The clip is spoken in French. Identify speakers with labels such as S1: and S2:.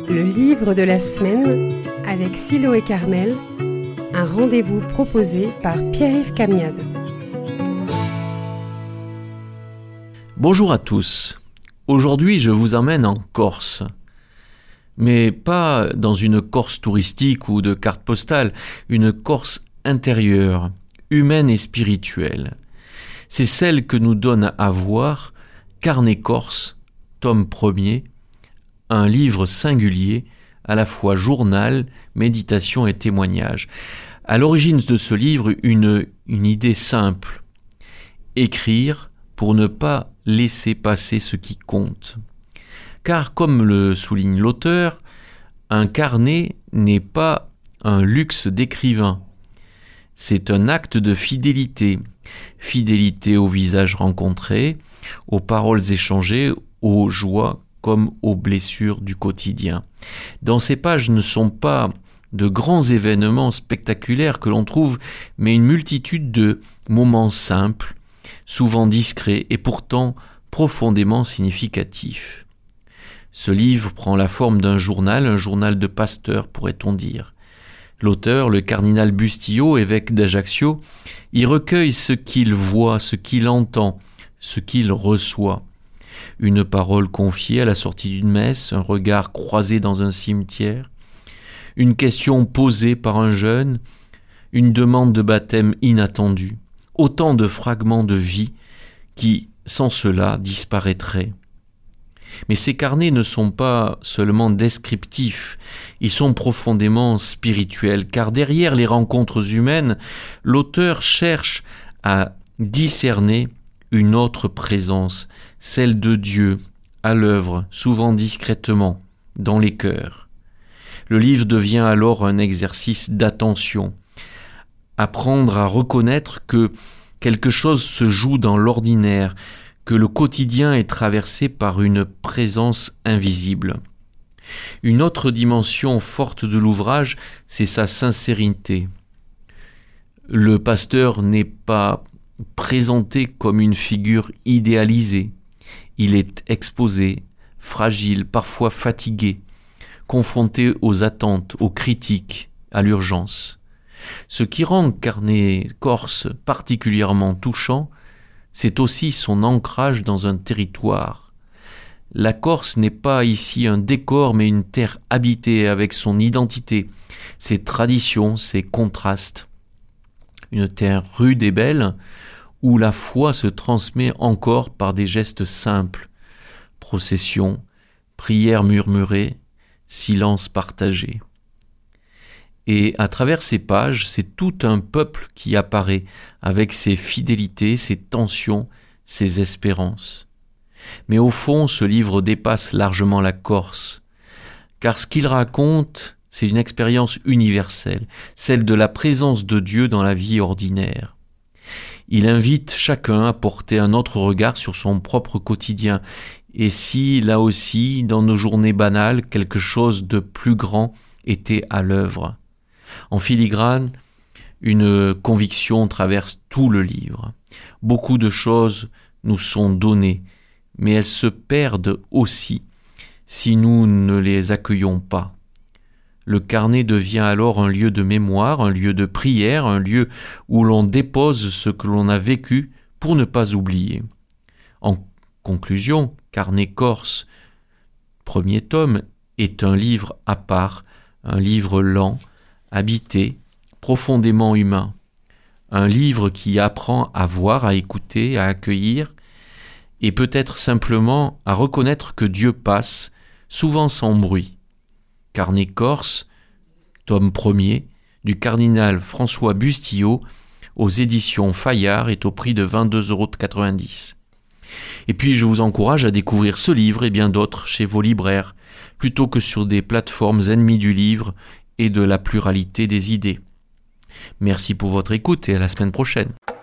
S1: Le livre de la semaine avec Siloé Carmel, un rendez-vous proposé par Pierre-Yves Camiade.
S2: Bonjour à tous. Aujourd'hui, je vous emmène en Corse. Mais pas dans une Corse touristique ou de carte postale, une Corse intérieure, humaine et spirituelle. C'est celle que nous donne à voir Carnet Corse, tome 1er, un livre singulier, à la fois journal, méditation et témoignage. À l'origine de ce livre, une idée simple. Écrire pour ne pas laisser passer ce qui compte. Car, comme le souligne l'auteur, un carnet n'est pas un luxe d'écrivain. C'est un acte de fidélité. Fidélité aux visages rencontrés, aux paroles échangées, aux joies comme aux blessures du quotidien. Dans ces pages ne sont pas de grands événements spectaculaires que l'on trouve, mais une multitude de moments simples, souvent discrets et pourtant profondément significatifs. Ce livre prend la forme d'un journal, un journal de pasteur pourrait-on dire. L'auteur, le cardinal Bustillo, évêque d'Ajaccio, y recueille ce qu'il voit, ce qu'il entend, ce qu'il reçoit. Une parole confiée à la sortie d'une messe, un regard croisé dans un cimetière, une question posée par un jeune, une demande de baptême inattendue. Autant de fragments de vie qui, sans cela, disparaîtraient. Mais ces carnets ne sont pas seulement descriptifs, ils sont profondément spirituels, car derrière les rencontres humaines, l'auteur cherche à discerner une autre présence, celle de Dieu, à l'œuvre, souvent discrètement, dans les cœurs. Le livre devient alors un exercice d'attention, apprendre à reconnaître que quelque chose se joue dans l'ordinaire, que le quotidien est traversé par une présence invisible. Une autre dimension forte de l'ouvrage, c'est sa sincérité. Le pasteur n'est pas présenté comme une figure idéalisée. Il est exposé, fragile, parfois fatigué, confronté aux attentes, aux critiques, à l'urgence. Ce qui rend Carnet Corse particulièrement touchant, c'est aussi son ancrage dans un territoire. La Corse n'est pas ici un décor, mais une terre habitée avec son identité, ses traditions, ses contrastes. Une terre rude et belle, où la foi se transmet encore par des gestes simples, procession, prières murmurées, silence partagé. Et à travers ces pages, c'est tout un peuple qui apparaît, avec ses fidélités, ses tensions, ses espérances. Mais au fond, ce livre dépasse largement la Corse, car ce qu'il raconte, c'est une expérience universelle, celle de la présence de Dieu dans la vie ordinaire. Il invite chacun à porter un autre regard sur son propre quotidien. Et si, là aussi, dans nos journées banales, quelque chose de plus grand était à l'œuvre. En filigrane, une conviction traverse tout le livre. Beaucoup de choses nous sont données, mais elles se perdent aussi si nous ne les accueillons pas. Le carnet devient alors un lieu de mémoire, un lieu de prière, un lieu où l'on dépose ce que l'on a vécu pour ne pas oublier. En conclusion, Carnet Corse, 1er tome, est un livre à part, un livre lent, habité, profondément humain. Un livre qui apprend à voir, à écouter, à accueillir, et peut-être simplement à reconnaître que Dieu passe, souvent sans bruit. Carnet Corse, tome 1er, du cardinal François Bustillo, aux éditions Fayard, est au prix de 22,90 €. Et puis je vous encourage à découvrir ce livre et bien d'autres chez vos libraires, plutôt que sur des plateformes ennemies du livre et de la pluralité des idées. Merci pour votre écoute et à la semaine prochaine.